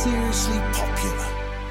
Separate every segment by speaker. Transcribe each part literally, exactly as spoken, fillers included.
Speaker 1: seriously popular.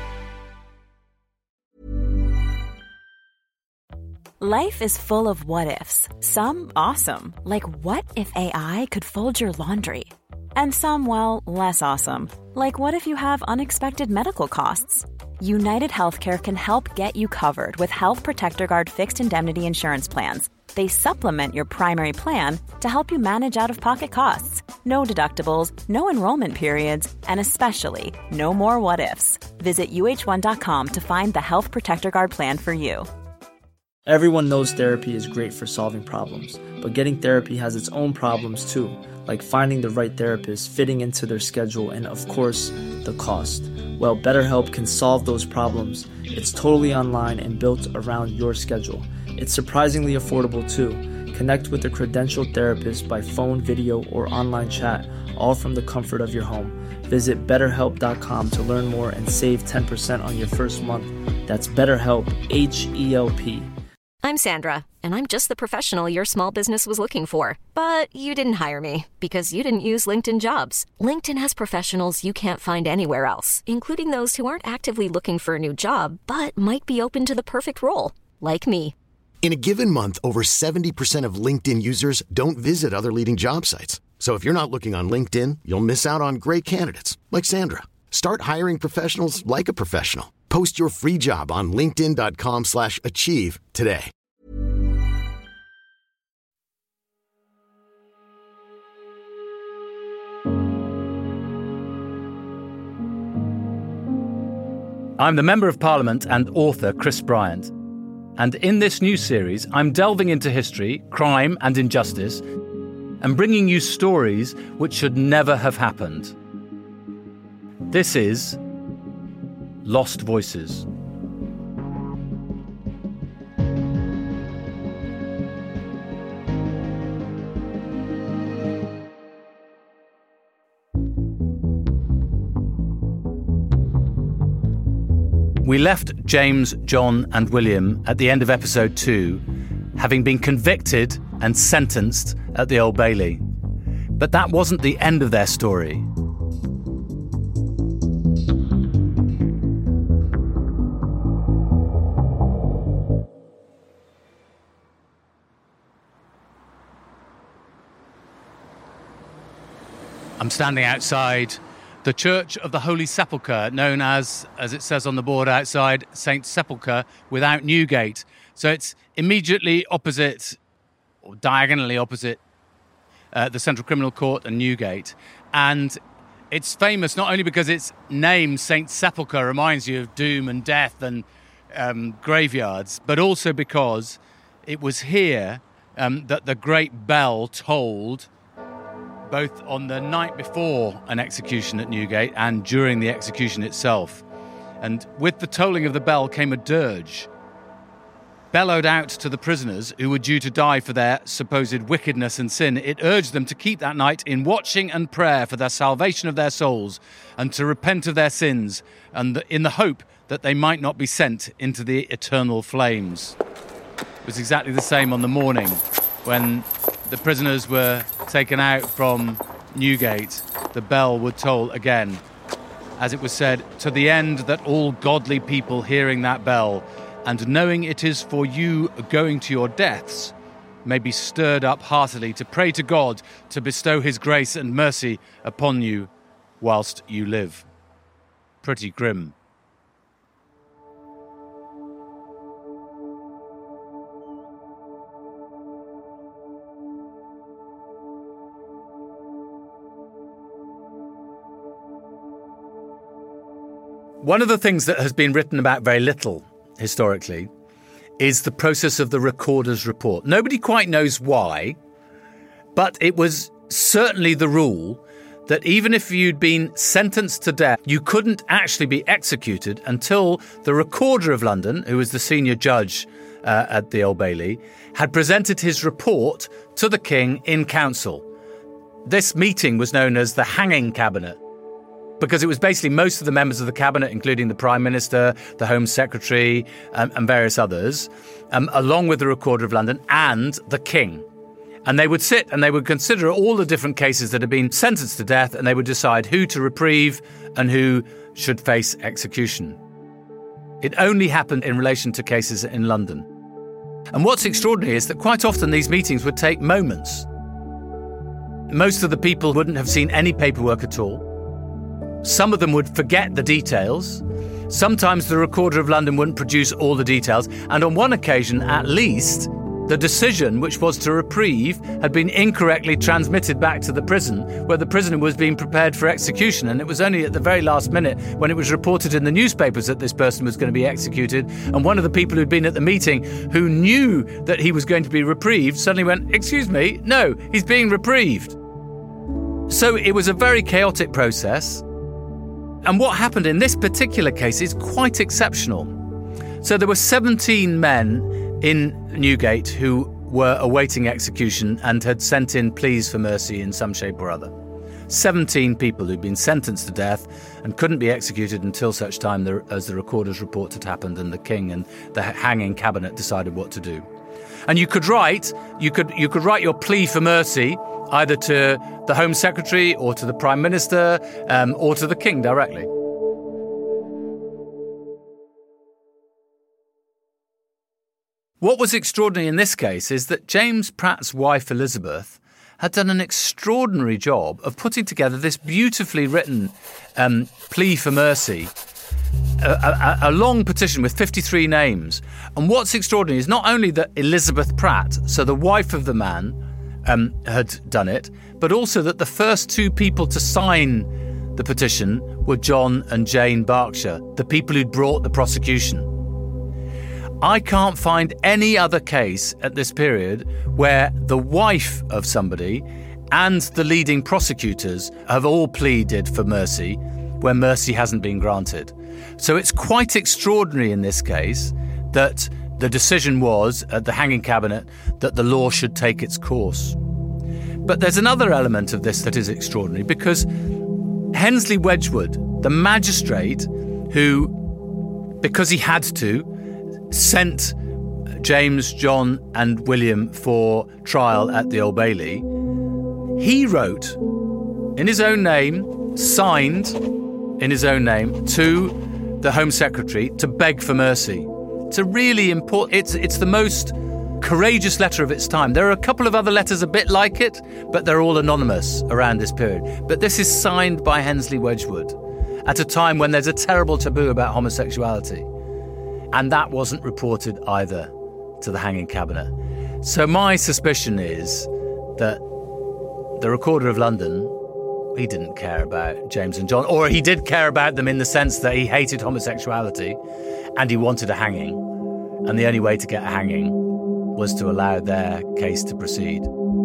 Speaker 2: Life is full of what-ifs. Some awesome, like what if A I could fold your laundry? And some, well, less awesome, like what if you have unexpected medical costs? United Healthcare can help get you covered with Health Protector Guard fixed indemnity insurance plans. They supplement your primary plan to help you manage out-of-pocket costs. No deductibles, no enrollment periods, and especially no more what-ifs. Visit U H one dot com to find the Health Protector Guard plan for you.
Speaker 3: Everyone knows therapy is great for solving problems, but getting therapy has its own problems too, like finding the right therapist, fitting into their schedule, and of course, the cost. Well, BetterHelp can solve those problems. It's totally online and built around your schedule. It's surprisingly affordable too. Connect with a credentialed therapist by phone, video, or online chat, all from the comfort of your home. Visit better help dot com to learn more and save ten percent on your first month. That's BetterHelp, H E L P.
Speaker 4: I'm Sandra, and I'm just the professional your small business was looking for. But you didn't hire me because you didn't use LinkedIn Jobs. LinkedIn has professionals you can't find anywhere else, including those who aren't actively looking for a new job, but might be open to the perfect role, like me.
Speaker 5: In a given month, over seventy percent of LinkedIn users don't visit other leading job sites. So if you're not looking on LinkedIn, you'll miss out on great candidates like Sandra. Start hiring professionals like a professional. Post your free job on linkedin dot com slash achieve today.
Speaker 6: I'm the Member of Parliament and author Chris Bryant. And in this new series, I'm delving into history, crime and injustice, and bringing you stories which should never have happened. This is Lost Voices. We left James, John and William at the end of episode two, having been convicted and sentenced at the Old Bailey. But that wasn't the end of their story. I'm standing outside the Church of the Holy Sepulchre, known as, as it says on the board outside, Saint Sepulchre without Newgate. So it's immediately opposite, or diagonally opposite, uh, the Central Criminal Court and Newgate. And it's famous not only because its name, Saint Sepulchre, reminds you of doom and death and um, graveyards, but also because it was here um, that the great bell tolled, both on the night before an execution at Newgate and during the execution itself. And with the tolling of the bell came a dirge, bellowed out to the prisoners who were due to die for their supposed wickedness and sin. It urged them to keep that night in watching and prayer for the salvation of their souls and to repent of their sins, and in the hope that they might not be sent into the eternal flames. It was exactly the same on the morning when the prisoners were taken out from Newgate. The bell would toll again, as it was said, to the end that all godly people hearing that bell and knowing it is for you going to your deaths may be stirred up heartily to pray to God to bestow his grace and mercy upon you whilst you live. Pretty grim. One of the things that has been written about very little historically is the process of the Recorder's Report. Nobody quite knows why, but it was certainly the rule that even if you'd been sentenced to death, you couldn't actually be executed until the Recorder of London, who was the senior judge uh, at the Old Bailey, had presented his report to the King in council. This meeting was known as the Hanging Cabinet, because it was basically most of the members of the cabinet, including the Prime Minister, the Home Secretary, um, and various others, um, along with the Recorder of London and the King. And they would sit and they would consider all the different cases that had been sentenced to death, and they would decide who to reprieve and who should face execution. It only happened in relation to cases in London. And what's extraordinary is that quite often these meetings would take moments. Most of the people wouldn't have seen any paperwork at all. Some of them would forget the details. Sometimes the Recorder of London wouldn't produce all the details. And on one occasion, at least, the decision, which was to reprieve, had been incorrectly transmitted back to the prison, where the prisoner was being prepared for execution. And it was only at the very last minute, when it was reported in the newspapers that this person was going to be executed, and one of the people who'd been at the meeting, who knew that he was going to be reprieved, suddenly went, "Excuse me, no, he's being reprieved." So it was a very chaotic process. And what happened in this particular case is quite exceptional. So there were seventeen men in Newgate who were awaiting execution and had sent in pleas for mercy in some shape or other. seventeen people who'd been sentenced to death and couldn't be executed until such time as the Recorder's report had happened and the King and the hanging cabinet decided what to do. And you could write, you could you could write your plea for mercy either to the Home Secretary or to the Prime Minister um, or to the King directly. What was extraordinary in this case is that James Pratt's wife Elizabeth had done an extraordinary job of putting together this beautifully written um, plea for mercy, a, a, a long petition with fifty-three names. And what's extraordinary is not only that Elizabeth Pratt, so the wife of the man, um, had done it, but also that the first two people to sign the petition were John and Jane Berkshire, the people who'd brought the prosecution. I can't find any other case at this period where the wife of somebody and the leading prosecutors have all pleaded for mercy where mercy hasn't been granted. So it's quite extraordinary in this case that the decision was at the hanging cabinet that the law should take its course. But there's another element of this that is extraordinary, because Hensley Wedgwood, the magistrate who, because he had to, sent James, John and William for trial at the Old Bailey, he wrote in his own name, signed in his own name, to the Home Secretary to beg for mercy. It's a really important, it's, it's the most courageous letter of its time. There are a couple of other letters a bit like it, but they're all anonymous around this period. But this is signed by Hensley Wedgwood at a time when there's a terrible taboo about homosexuality. And that wasn't reported either to the hanging cabinet. So my suspicion is that the Recorder of London, he didn't care about James and John, or he did care about them in the sense that he hated homosexuality and he wanted a hanging. And the only way to get a hanging was to allow their case to proceed.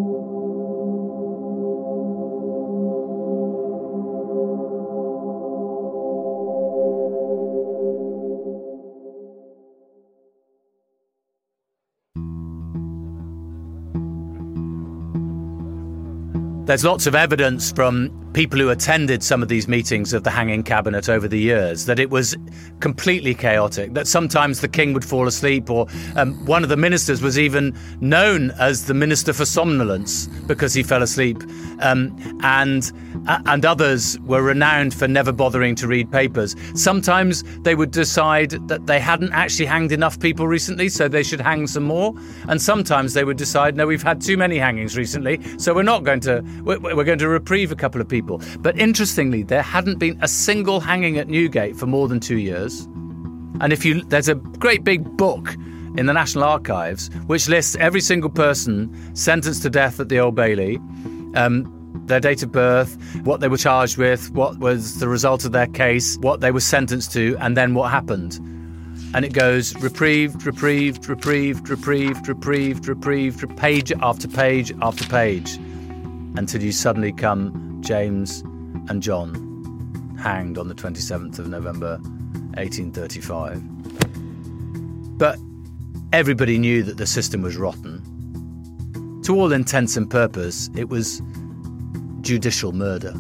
Speaker 6: There's lots of evidence from people who attended some of these meetings of the hanging cabinet over the years that it was completely chaotic, that sometimes the king would fall asleep, or um, one of the ministers was even known as the Minister for Somnolence because he fell asleep, um, and uh, and others were renowned for never bothering to read papers. Sometimes they would decide that they hadn't actually hanged enough people recently, so they should hang some more, and sometimes they would decide, no, we've had too many hangings recently, so we're not going to, we're, we're going to reprieve a couple of people. But interestingly, there hadn't been a single hanging at Newgate for more than two years. And if you, there's a great big book in the National Archives which lists every single person sentenced to death at the Old Bailey, um, their date of birth, what they were charged with, what was the result of their case, what they were sentenced to, and then what happened. And it goes reprieved, reprieved, reprieved, reprieved, reprieved, reprieved, page after page after page, until you suddenly come James and John, hanged on the twenty-seventh of November, eighteen thirty-five. But everybody knew that the system was rotten. To all intents and purposes, it was judicial murder.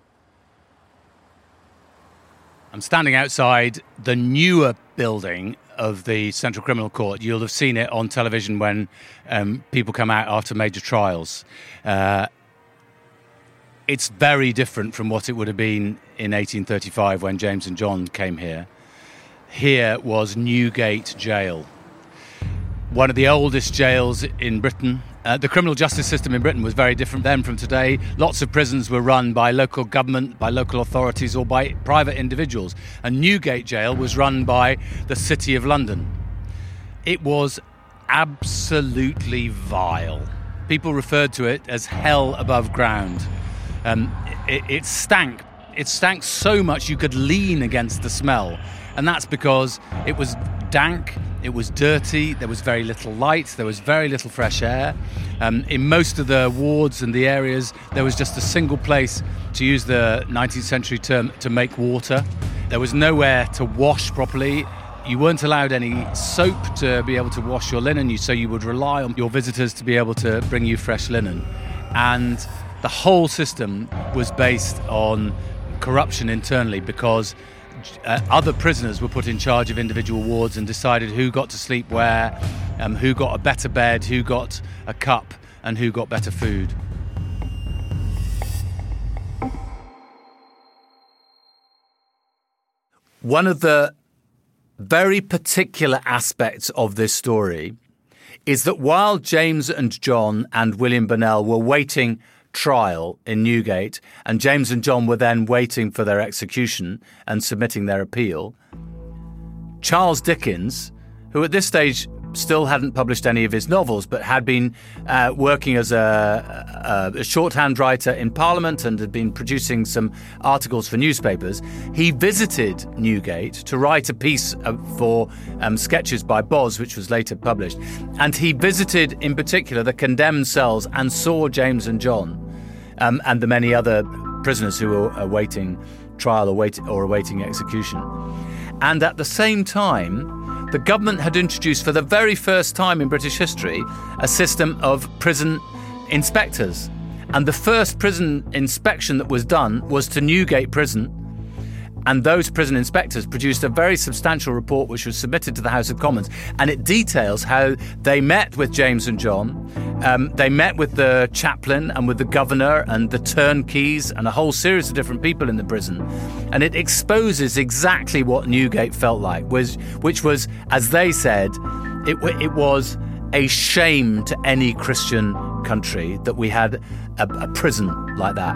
Speaker 6: I'm standing outside the newer building of the Central Criminal Court. You'll have seen it on television when um, people come out after major trials. Uh, it's very different from what it would have been in eighteen thirty-five when James and John came here. Here was Newgate Jail, one of the oldest jails in Britain. Uh, the criminal justice system in Britain was very different then from today. Lots of prisons were run by local government, by local authorities, or by private individuals. And Newgate Jail was run by the City of London. It was absolutely vile. People referred to it as hell above ground. Um, it, it stank. It stank so much you could lean against the smell. And that's because it was dank, it was dirty, there was very little light, there was very little fresh air. Um, in most of the wards and the areas, there was just a single place, to use the nineteenth century term, to make water. There was nowhere to wash properly. You weren't allowed any soap to be able to wash your linen, so you would rely on your visitors to be able to bring you fresh linen. And the whole system was based on corruption internally, because Uh, other prisoners were put in charge of individual wards and decided who got to sleep where, um, who got a better bed, who got a cup, and who got better food. One of the very particular aspects of this story is that while James and John and William Burnell were waiting trial in Newgate, and James and John were then waiting for their execution and submitting their appeal, Charles Dickens, who at this stage still hadn't published any of his novels but had been uh, working as a, a, a shorthand writer in Parliament and had been producing some articles for newspapers, he visited Newgate to write a piece for um, Sketches by Boz, which was later published. And he visited in particular the condemned cells and saw James and John um, and the many other prisoners who were awaiting trial or, wait- or awaiting execution. And at the same time, the government had introduced for the very first time in British history a system of prison inspectors. And the first prison inspection that was done was to Newgate Prison. And those prison inspectors produced a very substantial report which was submitted to the House of Commons. And it details how they met with James and John. Um, they met with the chaplain and with the governor and the turnkeys and a whole series of different people in the prison. And it exposes exactly what Newgate felt like, was, which was, as they said, it, it was a shame to any Christian country that we had a, a prison like that.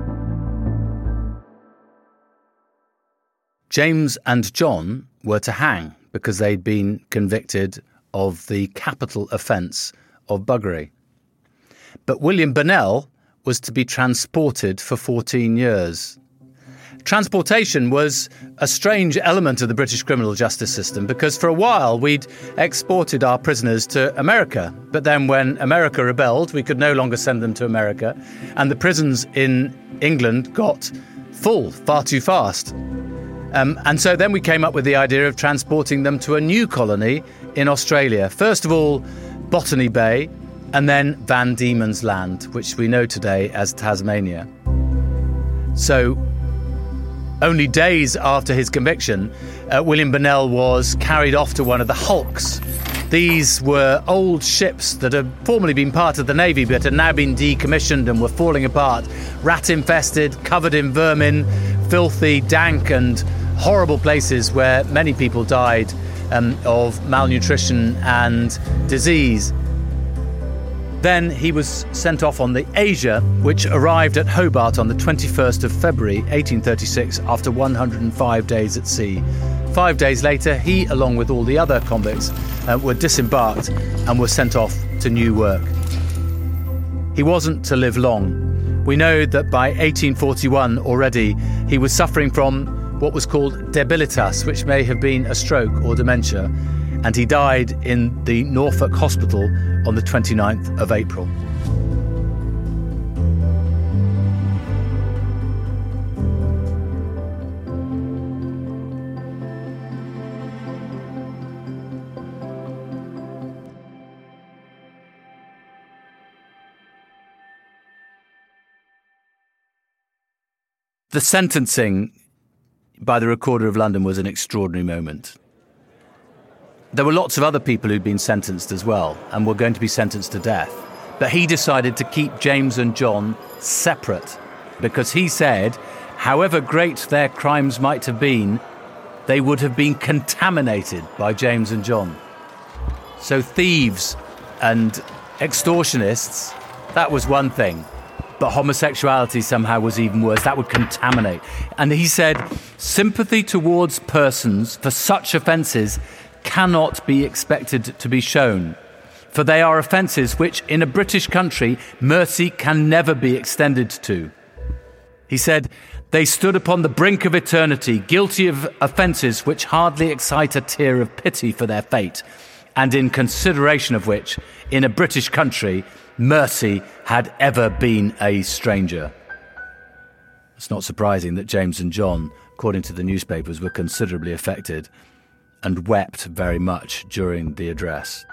Speaker 6: James and John were to hang because they'd been convicted of the capital offence of buggery. But William Burnell was to be transported for fourteen years. Transportation was a strange element of the British criminal justice system because for a while we'd exported our prisoners to America. But then when America rebelled, we could no longer send them to America, and the prisons in England got full far too fast. Um, and so then we came up with the idea of transporting them to a new colony in Australia. First of all, Botany Bay, and then Van Diemen's Land, which we know today as Tasmania. So only days after his conviction, uh, William Burnell was carried off to one of the hulks. These were old ships that had formerly been part of the Navy but had now been decommissioned and were falling apart, rat-infested, covered in vermin, filthy, dank and horrible places where many people died um, of malnutrition and disease. Then he was sent off on the Asia, which arrived at Hobart on the twenty-first of February eighteen thirty-six after one hundred five days at sea. Five days later, he, along with all the other convicts, uh, were disembarked and were sent off to new work. He wasn't to live long. We know that by eighteen forty-one already he was suffering from what was called debilitas, which may have been a stroke or dementia, and he died in the Norfolk Hospital on the twenty-ninth of April. The sentencing by the Recorder of London was an extraordinary moment. there were lots of other people who'd been sentenced as well and were going to be sentenced to death. But he decided to keep James and John separate because he said, however great their crimes might have been, they would have been contaminated by James and John. So thieves and extortionists, that was one thing. But homosexuality somehow was even worse. That would contaminate. And he said, sympathy towards persons for such offences cannot be expected to be shown. For they are offences which, in a British country, mercy can never be extended to. He said, they stood upon the brink of eternity, guilty of offences which hardly excite a tear of pity for their fate, and in consideration of which, in a British country, mercy had ever been a stranger. It's not surprising that James and John, according to the newspapers, were considerably affected and wept very much during the address.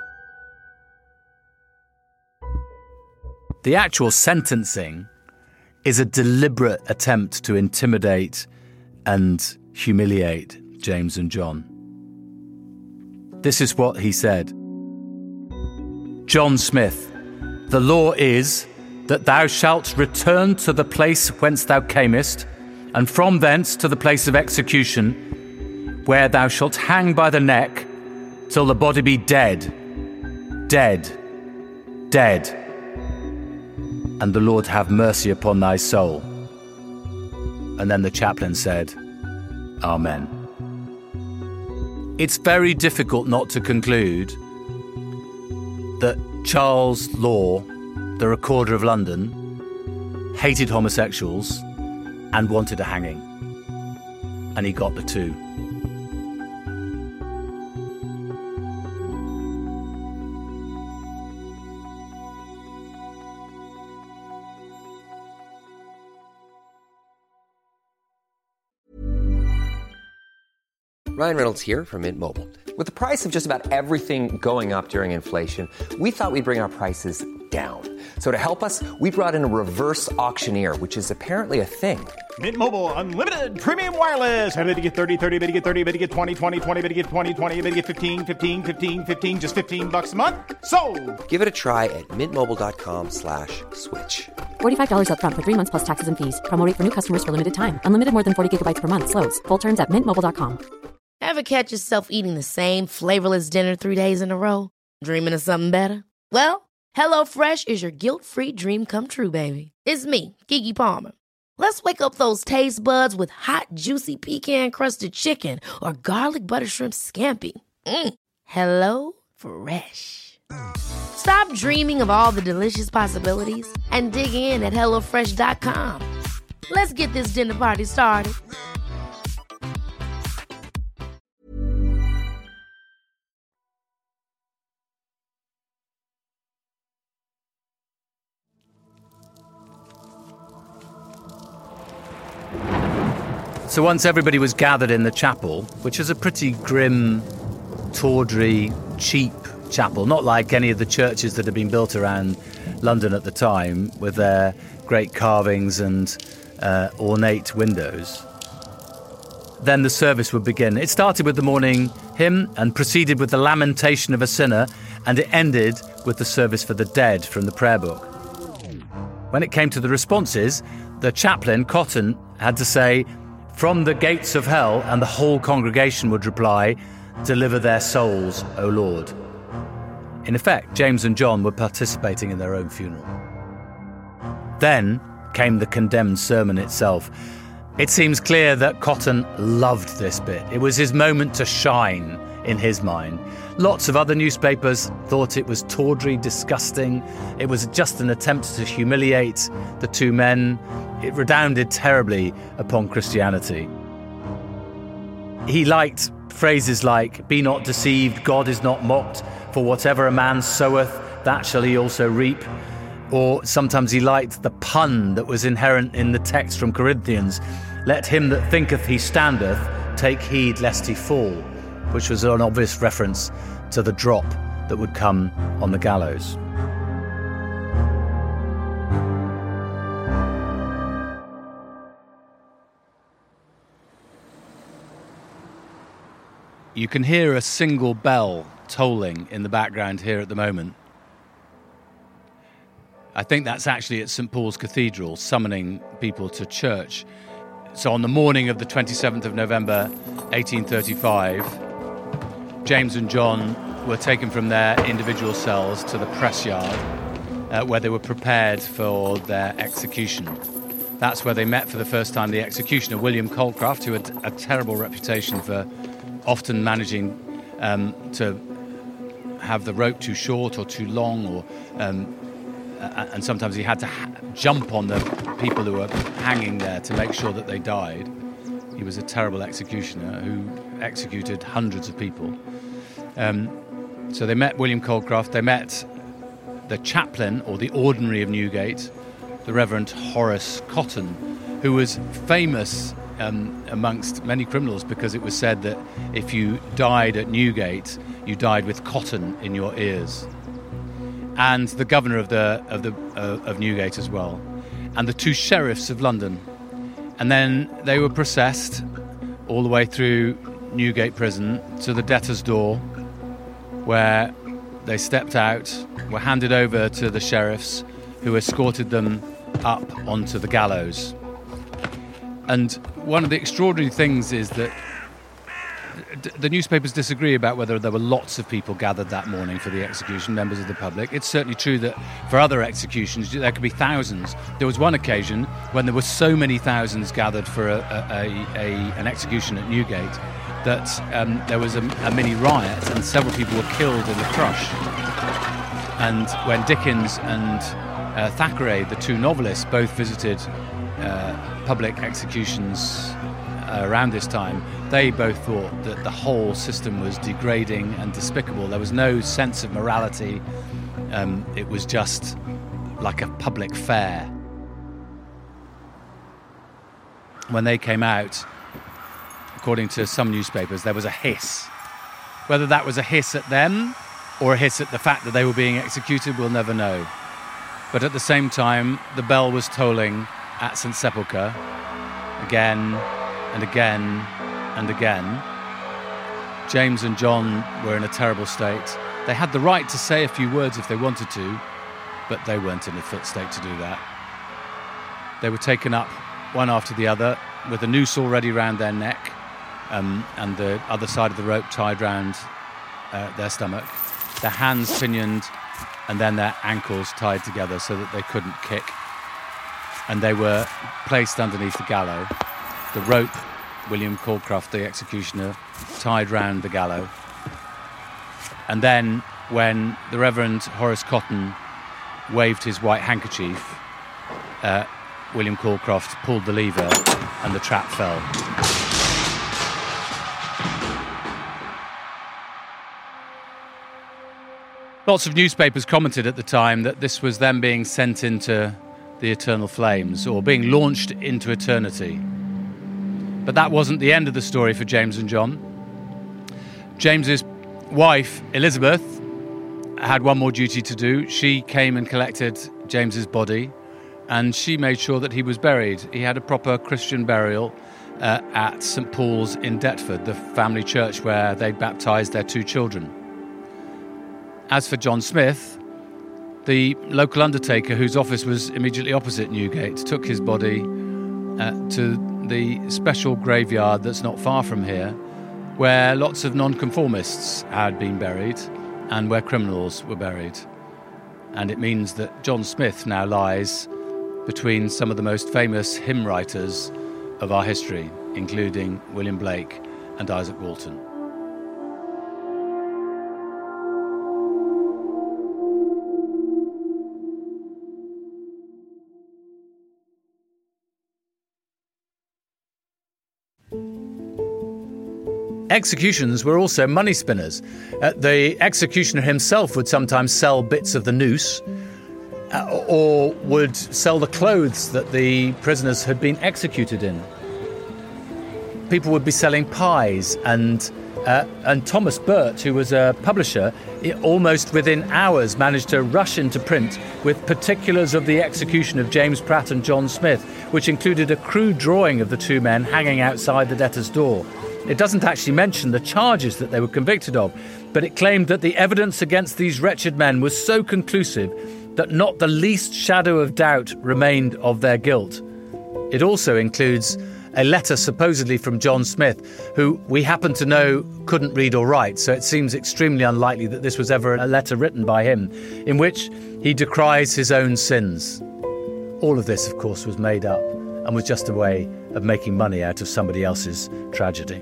Speaker 6: The actual sentencing is a deliberate attempt to intimidate and humiliate James and John. This is what he said. John Smith, the law is that thou shalt return to the place whence thou camest, and from thence to the place of execution, where thou shalt hang by the neck till the body be dead, dead, dead. And the Lord have mercy upon thy soul. And then the chaplain said, Amen. It's very difficult not to conclude that Charles Law, the Recorder of London, hated homosexuals and wanted a hanging. And he got the two.
Speaker 1: Ryan Reynolds here from Mint Mobile. With the price of just about everything going up during inflation, we thought we'd bring our prices down. So to help us, we brought in a reverse auctioneer, which is apparently a thing.
Speaker 7: Mint Mobile Unlimited Premium Wireless. How to get thirty, thirty, how to get thirty, how to get twenty, twenty, twenty, how to get twenty, twenty, how to get fifteen, fifteen, fifteen, fifteen, just fifteen bucks a month? Sold! Give it a try at mintmobile.com slash switch.
Speaker 8: forty-five dollars up front for three months plus taxes and fees. Promo rate for new customers for limited time. Unlimited more than forty gigabytes per month. Slows full terms at mint mobile dot com.
Speaker 9: Ever catch yourself eating the same flavorless dinner three days in a row? Dreaming of something better? Well, HelloFresh is your guilt-free dream come true, baby. It's me, Keke Palmer. Let's wake up those taste buds with hot, juicy pecan-crusted chicken or garlic butter shrimp scampi. Mm. Hello Fresh. Stop dreaming of all the delicious possibilities and dig in at hello fresh dot com. Let's get this dinner party started.
Speaker 6: So once everybody was gathered in the chapel, which is a pretty grim, tawdry, cheap chapel, not like any of the churches that had been built around London at the time with their great carvings and uh, ornate windows, then the service would begin. It started with the morning hymn and proceeded with the lamentation of a sinner, and it ended with the service for the dead from the prayer book. When it came to the responses, the chaplain, Cotton, had to say, "From the gates of hell," and the whole congregation would reply, "Deliver their souls, O Lord." In effect, James and John were participating in their own funeral. Then came the condemned sermon itself. It seems clear that Cotton loved this bit. It was his moment to shine, in his mind. Lots of other newspapers thought it was tawdry, disgusting. It was just an attempt to humiliate the two men. It redounded terribly upon Christianity. He liked phrases like, "Be not deceived, God is not mocked, for whatever a man soweth, that shall he also reap." Or sometimes he liked the pun that was inherent in the text from Corinthians, "Let him that thinketh he standeth take heed lest he fall," which was an obvious reference to the drop that would come on the gallows. You can hear a single bell tolling in the background here at the moment. I think that's actually at Saint Paul's Cathedral, summoning people to church. So on the morning of the twenty-seventh of November, eighteen thirty-five, James and John were taken from their individual cells to the press yard, uh, where they were prepared for their execution. That's where they met for the first time the executioner, William Colecraft, who had a terrible reputation for often managing um, to have the rope too short or too long, or um, and sometimes he had to ha- jump on the people who were hanging there to make sure that they died. He was a terrible executioner who executed hundreds of people. Um, so they met William Colecraft, they met the chaplain, or the ordinary of Newgate, the Reverend Horace Cotton, who was famous um, amongst many criminals because it was said that if you died at Newgate, you died with cotton in your ears. And the governor of the of the uh, of Newgate as well, and the two sheriffs of London. And then they were processed all the way through Newgate Prison to the debtor's door, where they stepped out, were handed over to the sheriffs, who escorted them up onto the gallows. And one of the extraordinary things is that the newspapers disagree about whether there were lots of people gathered that morning for the execution, members of the public. It's certainly true that for other executions there could be thousands. There was one occasion when there were so many thousands gathered for a, a, a, an execution at Newgate that um, there was a, a mini riot and several people were killed in the crush. And when Dickens and uh, Thackeray, the two novelists, both visited uh, public executions Uh, around this time, they both thought that the whole system was degrading and despicable. There was no sense of morality. Um, it was just like a public fair. When they came out, according to some newspapers, there was a hiss. Whether that was a hiss at them or a hiss at the fact that they were being executed, we'll never know. But at the same time, the bell was tolling at Saint Sepulchre again and again and again. James and John were in a terrible state. They had the right to say a few words if they wanted to, but they weren't in a fit state to do that. They were taken up one after the other with a noose already round their neck um, and the other side of the rope tied round uh, their stomach, their hands pinioned and then their ankles tied together so that they couldn't kick. And they were placed underneath the gallows. The rope, William Colecraft, the executioner, tied round the gallows. And then, when the Reverend Horace Cotton waved his white handkerchief, uh, William Colecraft pulled the lever and the trap fell. Lots of newspapers commented at the time that this was them being sent into the eternal flames, or being launched into eternity. But that wasn't the end of the story for James and John. James's wife, Elizabeth, had one more duty to do. She came and collected James's body, and she made sure that he was buried. He had a proper Christian burial uh, at Saint Paul's in Deptford, the family church where they'd baptised their two children. As for John Smith, the local undertaker, whose office was immediately opposite Newgate, took his body uh, to the special graveyard that's not far from here, where lots of nonconformists had been buried and where criminals were buried. And it means that John Smith now lies between some of the most famous hymn writers of our history, including William Blake and Isaac Walton. Executions were also money spinners. Uh, the executioner himself would sometimes sell bits of the noose uh, or would sell the clothes that the prisoners had been executed in. People would be selling pies, and uh, and Thomas Burt, who was a publisher, it almost within hours managed to rush into print with particulars of the execution of James Pratt and John Smith, which included a crude drawing of the two men hanging outside the debtor's door. It doesn't actually mention the charges that they were convicted of, but it claimed that the evidence against these wretched men was so conclusive that not the least shadow of doubt remained of their guilt. It also includes a letter supposedly from John Smith, who we happen to know couldn't read or write, so it seems extremely unlikely that this was ever a letter written by him, in which he decries his own sins. All of this, of course, was made up and was just a way of making money out of somebody else's tragedy.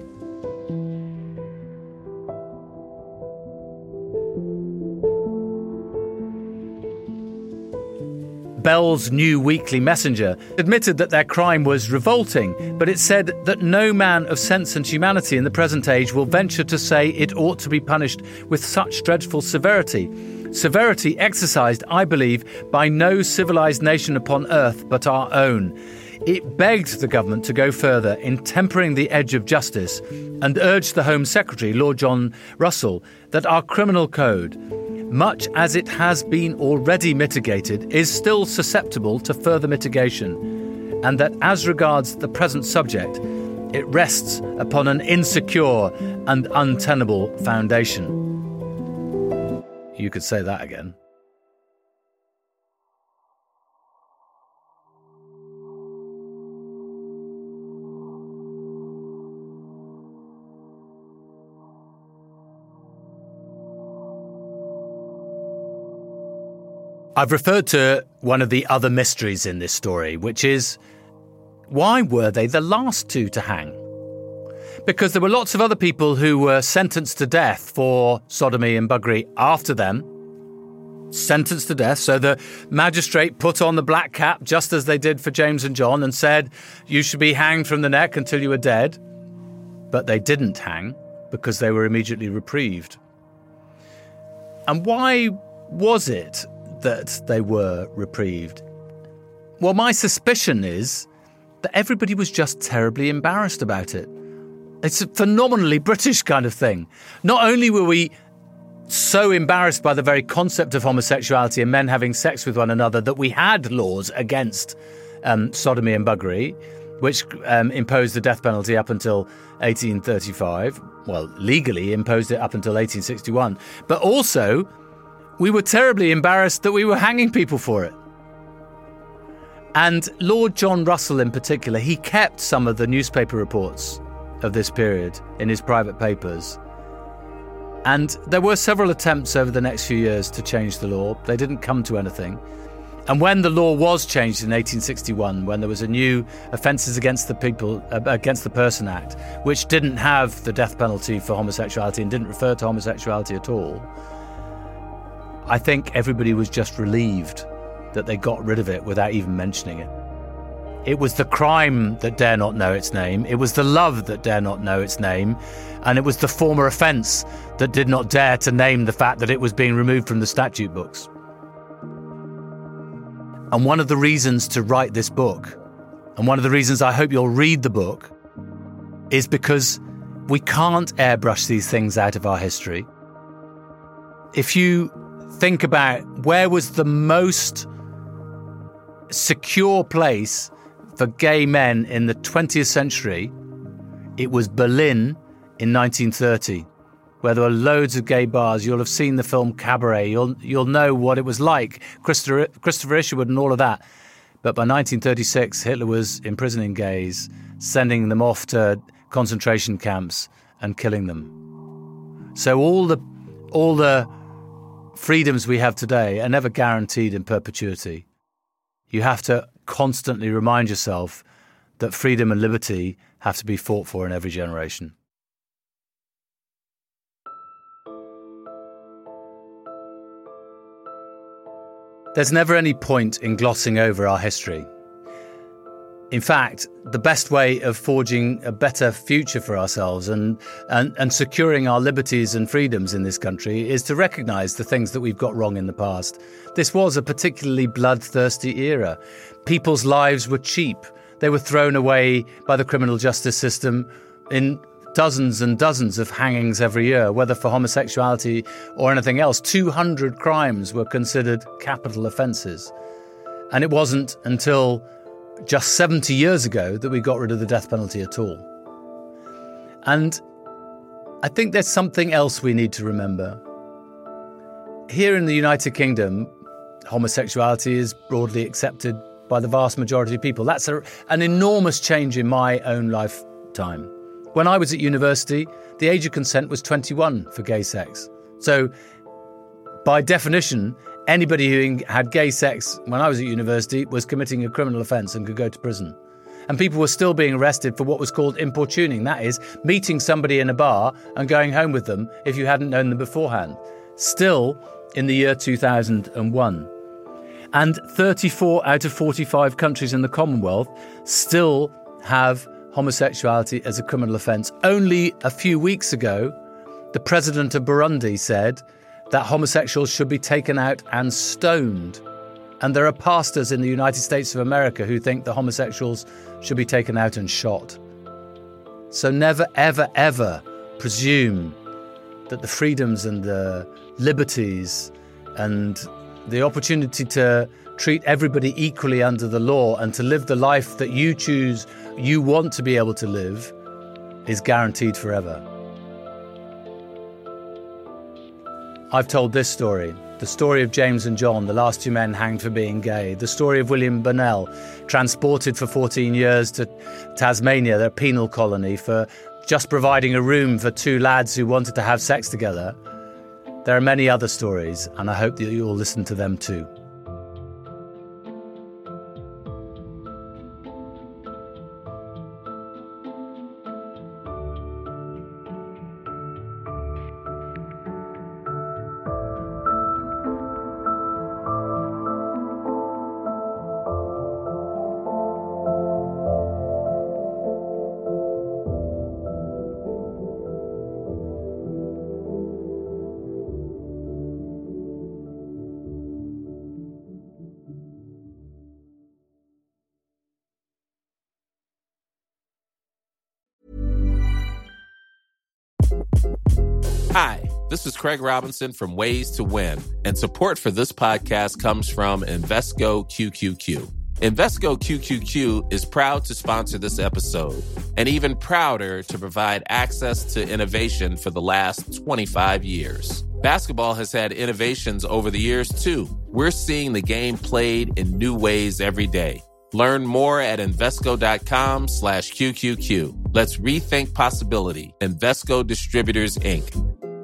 Speaker 6: Bell's New Weekly Messenger admitted that their crime was revolting, but it said that no man of sense and humanity in the present age will venture to say it ought to be punished with such dreadful severity. Severity exercised, I believe, by no civilised nation upon earth but our own. It begged the government to go further in tempering the edge of justice and urged the Home Secretary, Lord John Russell, that our criminal code, much as it has been already mitigated, is still susceptible to further mitigation, and that as regards the present subject, it rests upon an insecure and untenable foundation. You could say that again. I've referred to one of the other mysteries in this story, which is, why were they the last two to hang? Because there were lots of other people who were sentenced to death for sodomy and buggery after them. Sentenced to death, so the magistrate put on the black cap, just as they did for James and John, and said, you should be hanged from the neck until you were dead. But they didn't hang, because they were immediately reprieved. And why was it that they were reprieved? Well, my suspicion is that everybody was just terribly embarrassed about it. It's a phenomenally British kind of thing. Not only were we so embarrassed by the very concept of homosexuality and men having sex with one another that we had laws against um, sodomy and buggery, which um, imposed the death penalty up until eighteen thirty-five. Well, legally imposed it up until eighteen sixty-one. But also, we were terribly embarrassed that we were hanging people for it. And Lord John Russell in particular, he kept some of the newspaper reports of this period in his private papers. And there were several attempts over the next few years to change the law. They didn't come to anything. And when the law was changed in eighteen sixty-one, when there was a new Offences Against the People, uh, Against the Person Act, which didn't have the death penalty for homosexuality and didn't refer to homosexuality at all, I think everybody was just relieved that they got rid of it without even mentioning it. It was the crime that dare not know its name. It was the love that dare not know its name. And it was the former offence that did not dare to name the fact that it was being removed from the statute books. And one of the reasons to write this book, and one of the reasons I hope you'll read the book, is because we can't airbrush these things out of our history. If you think about where was the most secure place for gay men in the twentieth century, it was Berlin in nineteen thirty, where there were loads of gay bars. You'll have seen the film Cabaret. You'll you'll know what it was like, Christopher, Christopher Isherwood and all of that. But by nineteen thirty-six, Hitler was imprisoning gays, sending them off to concentration camps and killing them. So all the all the freedoms we have today are never guaranteed in perpetuity. You have to constantly remind yourself that freedom and liberty have to be fought for in every generation. There's never any point in glossing over our history. In fact, the best way of forging a better future for ourselves and, and, and securing our liberties and freedoms in this country is to recognise the things that we've got wrong in the past. This was a particularly bloodthirsty era. People's lives were cheap. They were thrown away by the criminal justice system in dozens and dozens of hangings every year, whether for homosexuality or anything else. two hundred crimes were considered capital offences. And it wasn't until just seventy years ago that we got rid of the death penalty at all. And I think there's something else we need to remember. Here in the United Kingdom, homosexuality is broadly accepted by the vast majority of people. That's a, an enormous change in my own lifetime. When I was at university, the age of consent was twenty-one for gay sex. So, by definition, anybody who had gay sex when I was at university was committing a criminal offence and could go to prison. And people were still being arrested for what was called importuning. That is, meeting somebody in a bar and going home with them if you hadn't known them beforehand. Still in the year two thousand one. And thirty-four out of forty-five countries in the Commonwealth still have homosexuality as a criminal offence. Only a few weeks ago, the president of Burundi said that homosexuals should be taken out and stoned. And there are pastors in the United States of America who think that homosexuals should be taken out and shot. So never, ever, ever presume that the freedoms and the liberties and the opportunity to treat everybody equally under the law and to live the life that you choose, you want to be able to live, is guaranteed forever. I've told this story, the story of James and John, the last two men hanged for being gay, the story of William Burnell, transported for fourteen years to Tasmania, their penal colony, for just providing a room for two lads who wanted to have sex together. There are many other stories, and I hope that you'll listen to them too.
Speaker 10: Hi, this is Craig Robinson from Ways to Win, and support for this podcast comes from Invesco Q Q Q. Invesco Q Q Q is proud to sponsor this episode, and even prouder to provide access to innovation for the last twenty-five years. Basketball has had innovations over the years, too. We're seeing the game played in new ways every day. Learn more at Invesco.com slash QQQ. Let's rethink possibility. Invesco Distributors, Incorporated.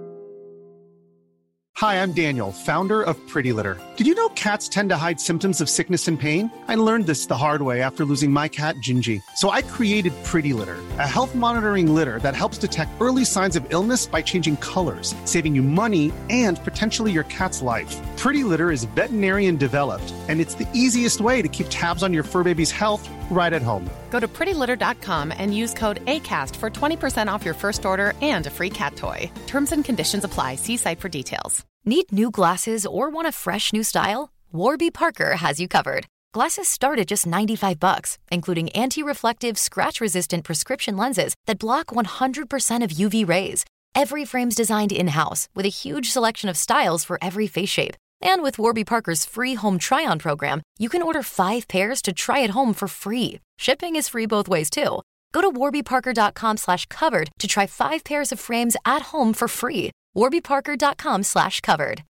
Speaker 11: Hi, I'm Daniel, founder of Pretty Litter. Did you know cats tend to hide symptoms of sickness and pain? I learned this the hard way after losing my cat, Gingy. So I created Pretty Litter, a health monitoring litter that helps detect early signs of illness by changing colors, saving you money and potentially your cat's life. Pretty Litter is veterinarian developed, and it's the easiest way to keep tabs on your fur baby's health right at home.
Speaker 12: Go to pretty litter dot com and use code ACAST for twenty percent off your first order and a free cat toy. Terms and conditions apply. See site for details.
Speaker 4: Need new glasses or want a fresh new style? Warby Parker has you covered. Glasses start at just ninety-five bucks, including anti-reflective, scratch-resistant prescription lenses that block one hundred percent of U V rays. Every frame's designed in-house with a huge selection of styles for every face shape. And with Warby Parker's free home try-on program, you can order five pairs to try at home for free. Shipping is free both ways, too. Go to warbyparker.com slash covered to try five pairs of frames at home for free. warbyparker.com slash covered.